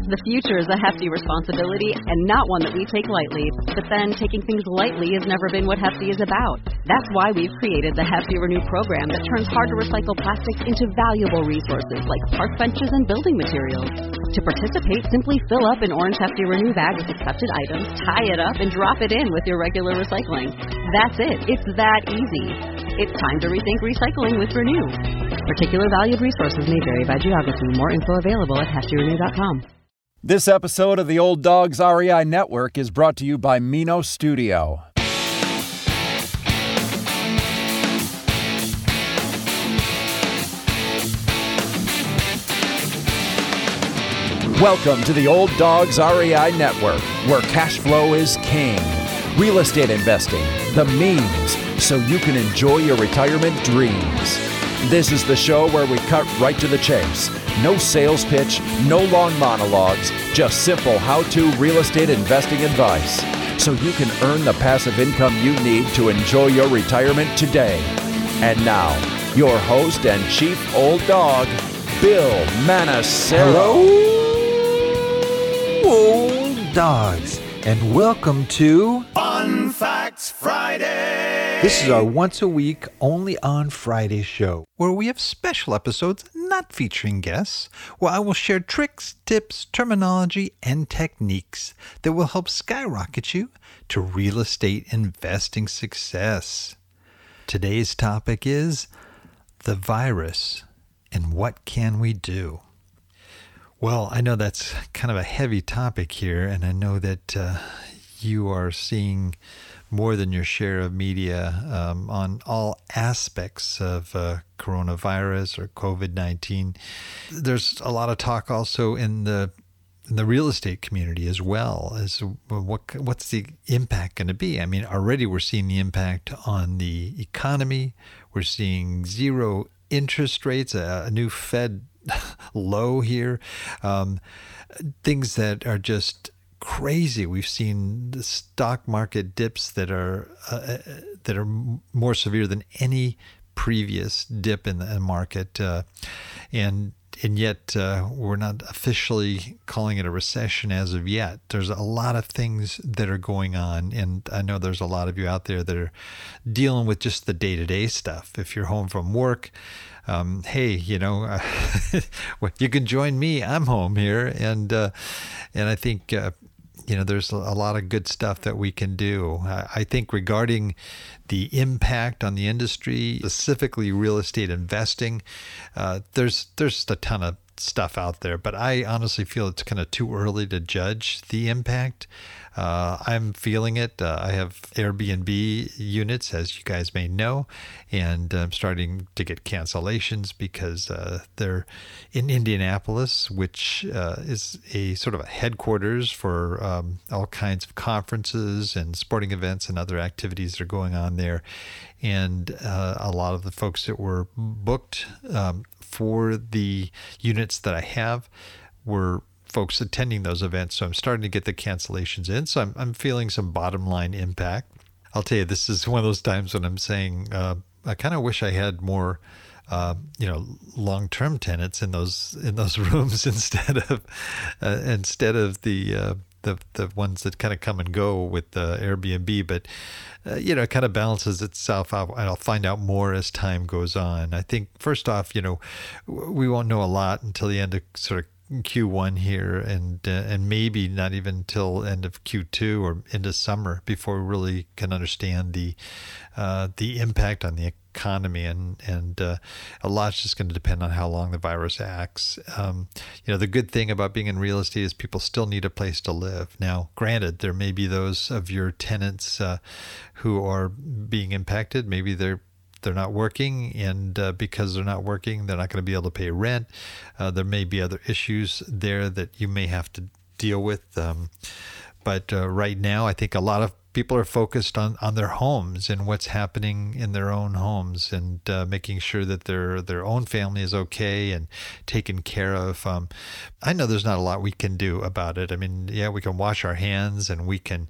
The future is a hefty responsibility and not one that we take lightly. But then taking things lightly has never been what Hefty is about. That's why we've created the Hefty Renew program that turns hard-to-recycle plastics into valuable resources like park benches and building materials. To participate, simply fill up an orange Hefty Renew bag with accepted items, tie it up, and drop it in with your regular recycling. That's it. It's that easy. It's time to rethink recycling with Renew. Particular valued resources may vary by geography. More info available at heftyrenew.com. This episode of the Old Dogs REI Network is brought to you by Mino Studio. Welcome to the Old Dogs REI Network, where cash flow is king. Real estate investing, the means, so you can enjoy your retirement dreams. This is the show where we cut right to the chase. No sales pitch, no long monologues, just simple how-to real estate investing advice, so you can earn the passive income you need to enjoy your retirement today. And now, your host and chief old dog, Bill Manassero. Hello, old dogs, and welcome to Fun Facts Friday. This is our once-a-week, only on Friday show, where we have special episodes not featuring guests, where I will share tricks, tips, terminology, and techniques that will help skyrocket you to real estate investing success. Today's topic is the virus and what can we do? Well, I know that's kind of a heavy topic here, and I know that you are seeing more than your share of media on all aspects of coronavirus or COVID-19. There's a lot of talk also in the real estate community as well as what's the impact going to be. I mean, already we're seeing the impact on the economy. We're seeing zero interest rates, a new Fed low here, things that are just crazy. We've seen the stock market dips that are more severe than any previous dip in the market, and yet we're not officially calling it a recession as of yet. There's a lot of things that are going on, and I know there's a lot of you out there that are dealing with just the day-to-day stuff. If you're home from work, hey, you know, you can join me. I'm home here, and I think there's a lot of good stuff that we can do. I think regarding the impact on the industry, specifically real estate investing, there's a ton of stuff out there, but I honestly feel it's kind of too early to judge the impact. I'm feeling it. I have Airbnb units, as you guys may know, and I'm starting to get cancellations because they're in Indianapolis, which is a sort of a headquarters for all kinds of conferences and sporting events and other activities that are going on there. And a lot of the folks that were booked for the units that I have were folks attending those events, so I'm starting to get the cancellations in. So I'm feeling some bottom line impact. I'll tell you, this is one of those times when I'm saying I kind of wish I had more, long-term tenants in those rooms instead of the ones that kind of come and go with Airbnb. But it kind of balances itself out, and I'll find out more as time goes on. I think first off, we won't know a lot until the end of sort of Q1 here, and maybe not even until end of Q2 or into summer before we really can understand the impact on the economy, and a lot's just going to depend on how long the virus acts. The good thing about being in real estate is people still need a place to live. Now, granted, there may be those of your tenants who are being impacted. Maybe they're not working, and because they're not working, they're not going to be able to pay rent. There may be other issues there that you may have to deal with. But right now, I think a lot of people are focused on their homes and what's happening in their own homes, and making sure that their own family is okay and taken care of. I know there's not a lot we can do about it. I mean, yeah, we can wash our hands, and we can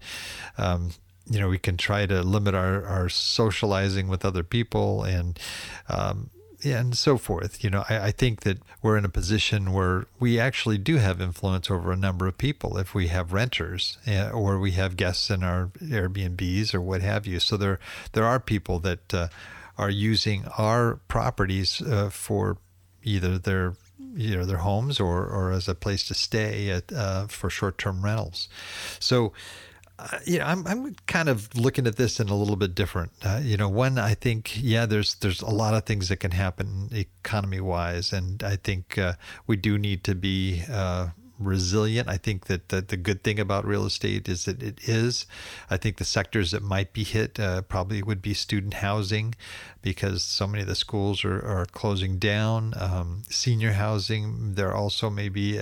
we can try to limit our socializing with other people, and and so forth. I think that we're in a position where we actually do have influence over a number of people if we have renters or we have guests in our Airbnbs or what have you. So there are people that are using our properties for either their homes or as a place to stay for short-term rentals. So I'm kind of looking at this in a little bit different. One, I think, there's a lot of things that can happen economy-wise, and I think we do need to be resilient. I think that the good thing about real estate is that it is. I think the sectors that might be hit probably would be student housing, because so many of the schools are closing down. Senior housing, there also may be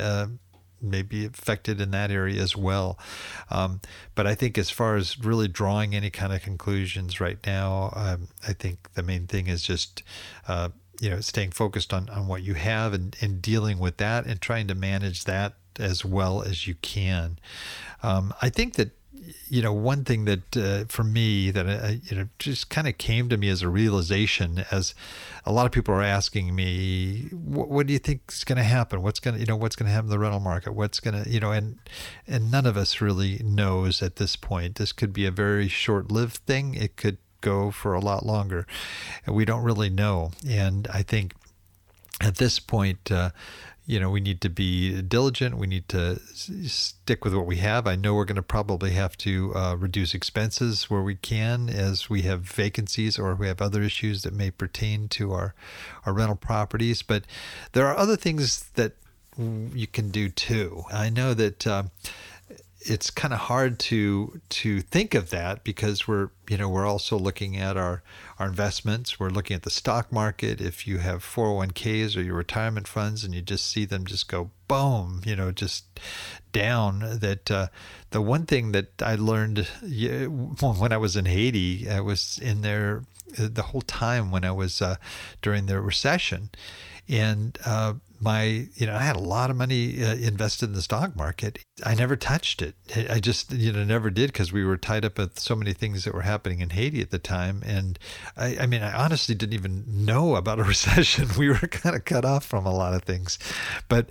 affected in that area as well. But I think as far as really drawing any kind of conclusions right now, I think the main thing is just staying focused on what you have and dealing with that and trying to manage that as well as you can. I think that one thing that for me that just kind of came to me as a realization, as a lot of people are asking me, what do you think is going to happen? What's going to happen in the rental market? What's going to, and none of us really knows at this point. This could be a very short-lived thing. It could go for a lot longer. We don't really know. And I think at this point, we need to be diligent. We need to stick with what we have. I know we're going to probably have to reduce expenses where we can, as we have vacancies or we have other issues that may pertain to our rental properties. But there are other things that you can do too. I know that it's kind of hard to think of that, because we're also looking at our investments. We're looking at the stock market. If you have 401ks or your retirement funds and you just see them just go boom, just down, that the one thing that I learned when I was in Haiti, I was in there the whole time when I was during the recession. And I had a lot of money invested in the stock market. I never touched it. I just, never did, because we were tied up with so many things that were happening in Haiti at the time. And I honestly didn't even know about a recession. We were kind of cut off from a lot of things. But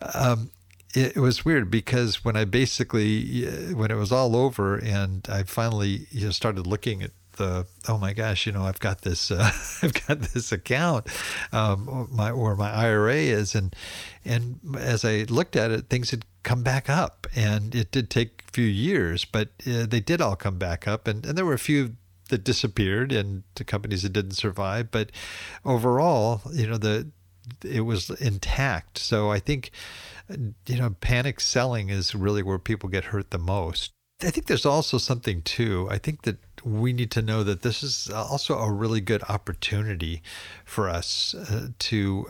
it was weird, because when when it was all over and I finally started looking at oh my gosh, I've got this account where my IRA is, and as I looked at it, things had come back up, and it did take a few years, but they did all come back up, and there were a few that disappeared and the companies that didn't survive, but overall, it was intact. So I think panic selling is really where people get hurt the most. I think there's also something too. I think that we need to know that this is also a really good opportunity for us to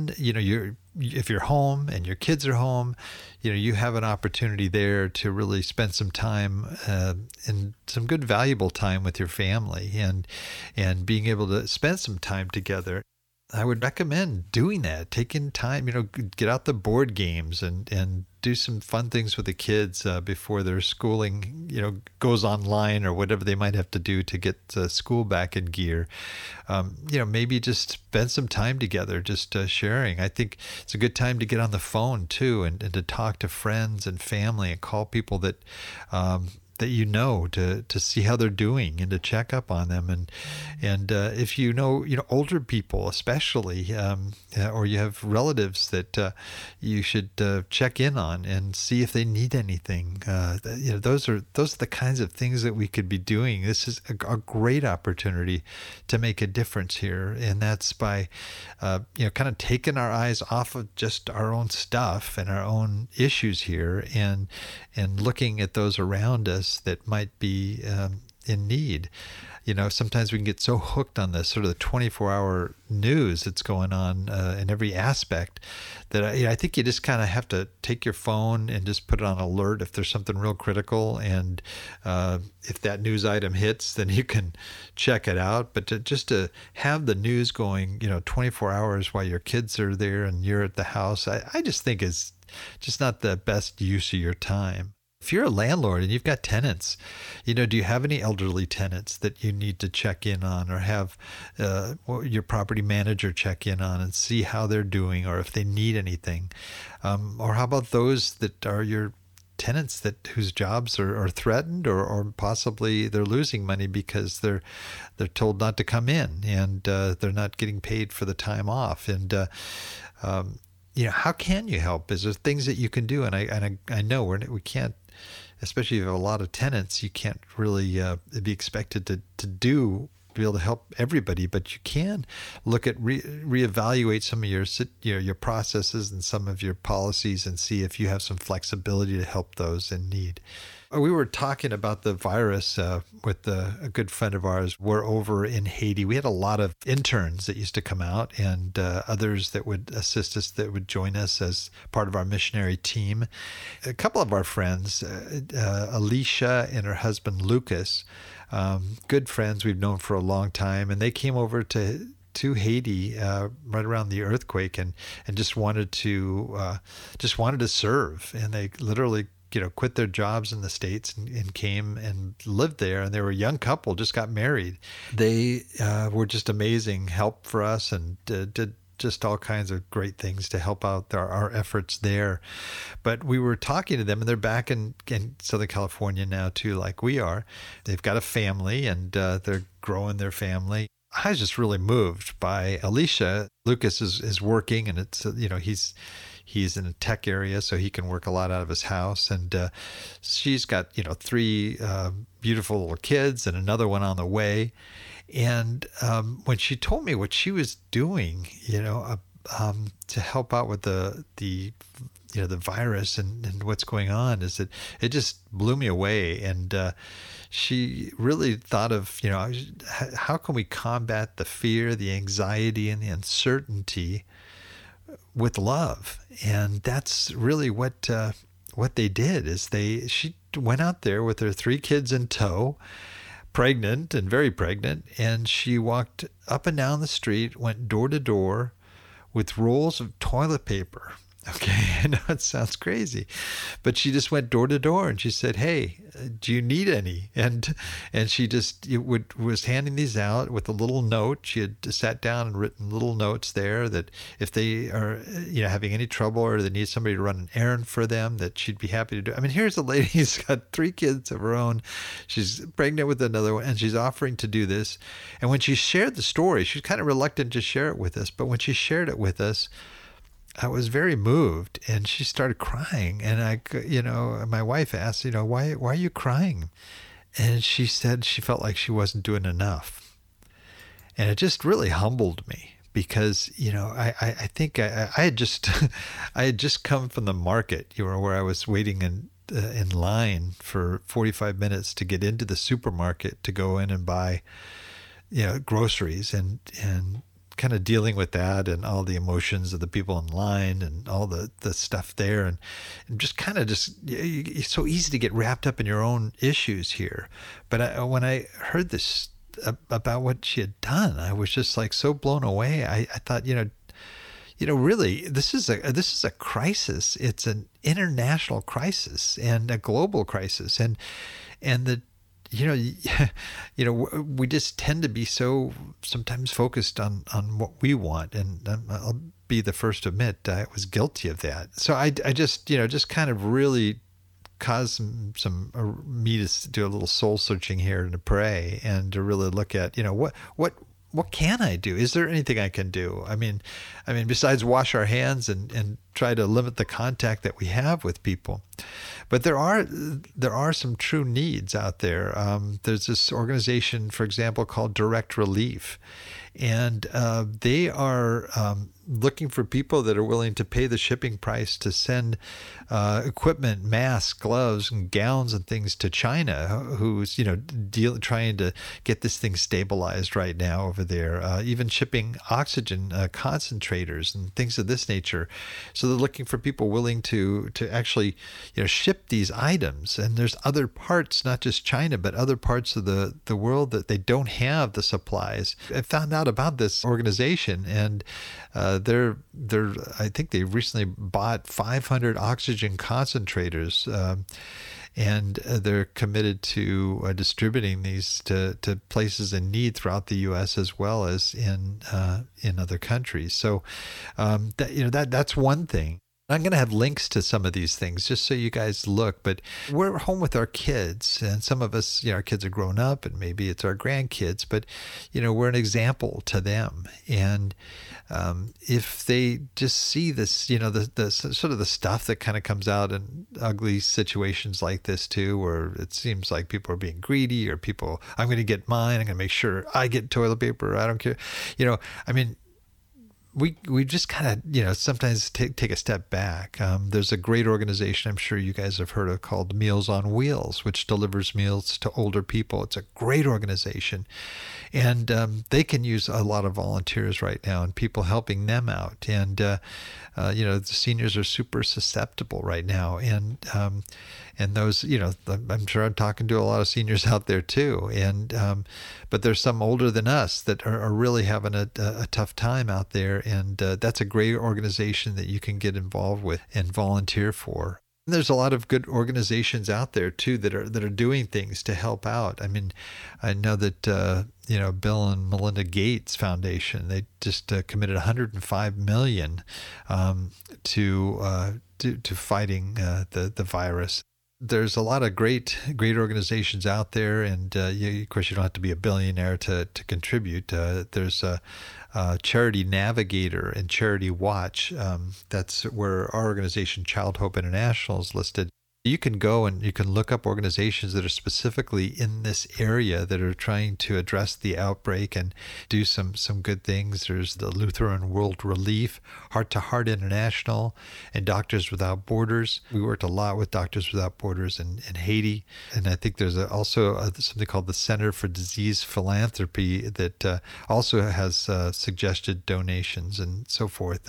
if you're home and your kids are home, you have an opportunity there to really spend some time and some good valuable time with your family and being able to spend some time together. I would recommend doing that, taking time, get out the board games and do some fun things with the kids before their schooling, goes online or whatever they might have to do to get school back in gear. Maybe just spend some time together, just sharing. I think it's a good time to get on the phone too, and to talk to friends and family and call people that to see how they're doing and to check up on them. And if older people especially, or you have relatives that you should check in on and see if they need anything. Those are the kinds of things that we could be doing. This is a great opportunity to make a difference here, and that's by kind of taking our eyes off of just our own stuff and our own issues here, and looking at those around us that might be in need. Sometimes we can get so hooked on the sort of the 24-hour news that's going on in every aspect that I think you just kind of have to take your phone and just put it on alert if there's something real critical. And if that news item hits, then you can check it out. But to have the news going, 24 hours while your kids are there and you're at the house, I just think is just not the best use of your time. If you're a landlord and you've got tenants, do you have any elderly tenants that you need to check in on, or have your property manager check in on and see how they're doing, or if they need anything? Or how about those that are your tenants whose jobs are threatened, or possibly they're losing money because they're told not to come in, and they're not getting paid for the time off? And how can you help? Is there things that you can do? And I know we can't, especially if you have a lot of tenants, you can't really be expected to be able to help everybody, but you can look at reevaluate some of your processes and some of your policies and see if you have some flexibility to help those in need. We were talking about the virus with a good friend of ours. We're over in Haiti. We had a lot of interns that used to come out, and others that would assist us, that would join us as part of our missionary team. A couple of our friends, Alicia and her husband Lucas, good friends we've known for a long time, and they came over to Haiti right around the earthquake, and just wanted to serve, and they literally quit their jobs in the States and came and lived there. And they were a young couple, just got married. They were just amazing help for us, and did just all kinds of great things to help out our efforts there. But we were talking to them, and they're back in Southern California now too, like we are. They've got a family, and they're growing their family. I was just really moved by Alicia. Lucas is working, and it's he's in a tech area, so he can work a lot out of his house. And she's got, 3 beautiful little kids and another one on the way. And when she told me what she was doing, to help out with the virus and what's going on, is that it just blew me away. And she really thought of, how can we combat the fear, the anxiety, and the uncertainty with love? And that's really what they did. She went out there with her 3 kids in tow, pregnant and very pregnant, and she walked up and down the street, went door to door with rolls of toilet paper. Okay, I know it sounds crazy, but she just went door to door, and she said, "Hey, do you need any?" And she just was handing these out with a little note. She had sat down and written little notes there that if they are having any trouble, or they need somebody to run an errand for them, that she'd be happy to do. I mean, here's a lady who's got 3 kids of her own. She's pregnant with another one, and she's offering to do this. And when she shared the story, she's kind of reluctant to share it with us, but when she shared it with us, I was very moved, and she started crying. And my wife asked, why are you crying? And she said she felt like she wasn't doing enough. And it just really humbled me, because, I think I had just come from the market, where I was waiting in line for 45 minutes to get into the supermarket to go in and buy, groceries, and kind of dealing with that and all the emotions of the people in line and all the stuff there, and just it's so easy to get wrapped up in your own issues here. But when I heard this about what she had done, I was just like so blown away. I thought, really, this is a crisis. It's an international crisis and a global crisis, and the we just tend to be so sometimes focused on what we want, and I'll be the first to admit I was guilty of that. So I just just kind of really caused me to do a little soul searching here and to pray and to really look at what can I do? Is there anything I can do? I mean, besides wash our hands and try to limit the contact that we have with people. But there are some true needs out there. There's this organization, for example, called Direct Relief, and they are looking for people that are willing to pay the shipping price to send equipment, masks, gloves, and gowns and things to China, who's trying to get this thing stabilized right now over there. Even shipping oxygen concentrators and things of this nature. So they're looking for people willing to actually ship these items. And there's other parts, not just China, but other parts of the world that they don't have the supplies. I found out out about this organization, and they're I think they recently bought 500 oxygen concentrators, and they're committed to distributing these to places in need throughout the U.S. as well as in other countries. So that's one thing. I'm going to have links to some of these things just so you guys look, but we're home with our kids, and some of us, our kids are grown up, and maybe it's our grandkids, but, we're an example to them. And if they just see this, the sort of the stuff that kind of comes out in ugly situations like this too, where it seems like people are being greedy, or people, I'm going to get mine, I'm going to make sure I get toilet paper, I don't care. We just kind of, sometimes take a step back. There's a great organization I'm sure you guys have heard of called Meals on Wheels, which delivers meals to older people. It's a great organization. And they can use a lot of volunteers right now and people helping them out. And, the seniors are super susceptible right now. And those, I'm sure I'm talking to a lot of seniors out there too. And but there's some older than us that are really having a tough time out there. And that's a great organization that you can get involved with and volunteer for. And there's a lot of good organizations out there too that are doing things to help out. I mean, I know that Bill and Melinda Gates Foundation, they just committed $105 million to fighting the virus. There's a lot of great organizations out there, and of course you don't have to be a billionaire to contribute. There's Charity Navigator and Charity Watch. That's where our organization, Child Hope International, is listed. You can go and you can look up organizations that are specifically in this area that are trying to address the outbreak and do some good things. There's the Lutheran World Relief, Heart to Heart International, and Doctors Without Borders. We worked a lot with Doctors Without Borders in Haiti. And I think there's also something called the Center for Disease Philanthropy that also has suggested donations and so forth.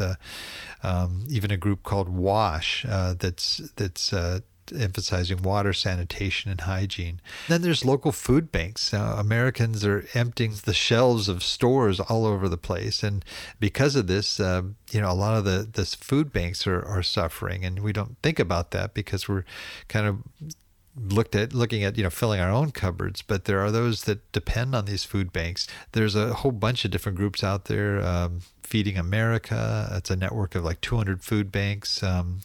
Even a group called WASH that's emphasizing water, sanitation, and hygiene. Then there's local food banks. Americans are emptying the shelves of stores all over the place, and because of this, a lot of the food banks are suffering, and we don't think about that because we're kind of looking at filling our own cupboards, but there are those that depend on these food banks. There's a whole bunch of different groups out there. Feeding America, it's a network of like 200 food banks and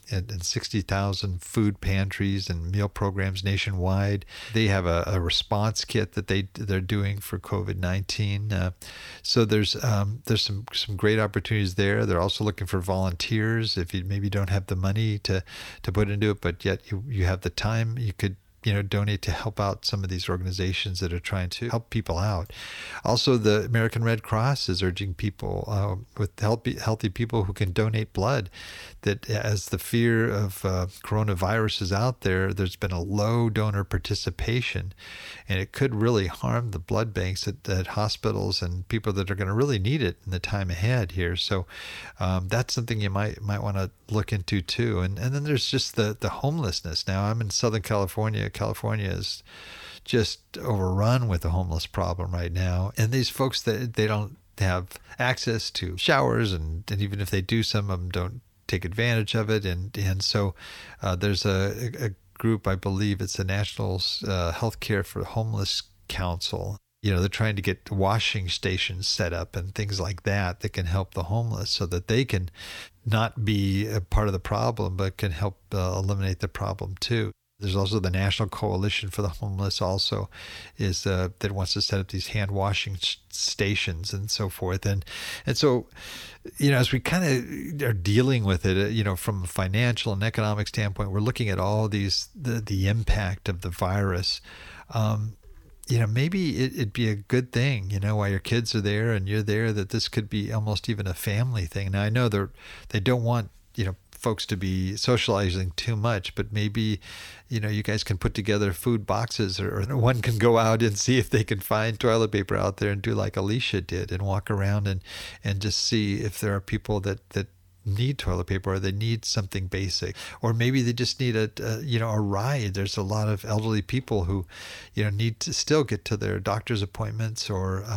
60,000 food pantries and meal programs nationwide. They have a response kit that they're doing for COVID-19. So there's some great opportunities there. They're also looking for volunteers. If you maybe don't have the money to put into it, but yet you have the time, you could donate to help out some of these organizations that are trying to help people out. Also, the American Red Cross is urging people with healthy people who can donate blood, that as the fear of coronavirus is out there, there's been a low donor participation, and it could really harm the blood banks at hospitals and people that are going to really need it in the time ahead here. So that's something you might want to look into too. And then there's just the homelessness. Now, I'm in Southern California. California is just overrun with the homeless problem right now. And these folks, that they don't have access to showers, and even if they do, some of them don't take advantage of it. And so there's a group, I believe it's the National Healthcare for Homeless Council. They're trying to get washing stations set up and things like that can help the homeless so that they can not be a part of the problem, but can help eliminate the problem too. There's also the National Coalition for the Homeless also that wants to set up these hand washing stations and so forth. And so, as we kind of are dealing with it, from a financial and economic standpoint, we're looking at all these, the impact of the virus. Maybe it'd be a good thing, while your kids are there and you're there, that this could be almost even a family thing. Now, I know they don't want, folks to be socializing too much, but maybe, you guys can put together food boxes, or one can go out and see if they can find toilet paper out there and do like Alicia did and walk around and just see if there are people that need toilet paper, or they need something basic, or maybe they just need a ride. There's a lot of elderly people who need to still get to their doctor's appointments, or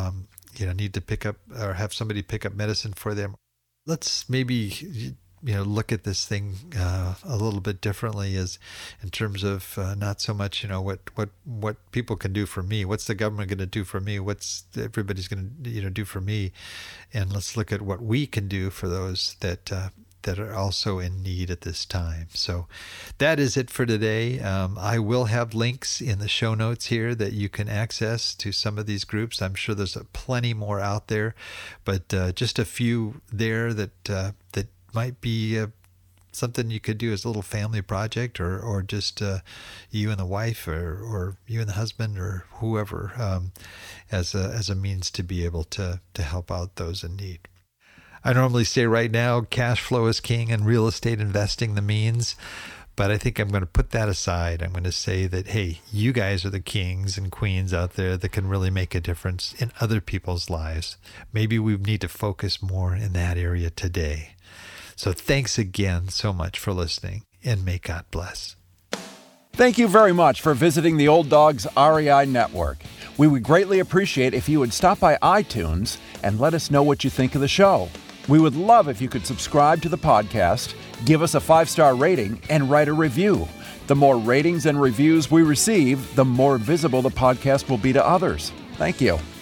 need to pick up or have somebody pick up medicine for them. Let's maybe look at this thing a little bit differently, as in terms of not so much what people can do for me. What's the government going to do for me? What's everybody's going to do for me? And let's look at what we can do for those that are also in need at this time. So that is it for today. I will have links in the show notes here that you can access to some of these groups. I'm sure there's plenty more out there, but just a few there that might be something you could do as a little family project, or just you and the wife, or you and the husband, or whoever, as a means to be able to help out those in need. I normally say right now, cash flow is king and real estate investing the means, but I think I'm going to put that aside. I'm going to say that, hey, you guys are the kings and queens out there that can really make a difference in other people's lives. Maybe we need to focus more in that area today. So thanks again so much for listening, and may God bless. Thank you very much for visiting the Old Dogs REI Network. We would greatly appreciate if you would stop by iTunes and let us know what you think of the show. We would love if you could subscribe to the podcast, give us a 5-star rating, and write a review. The more ratings and reviews we receive, the more visible the podcast will be to others. Thank you.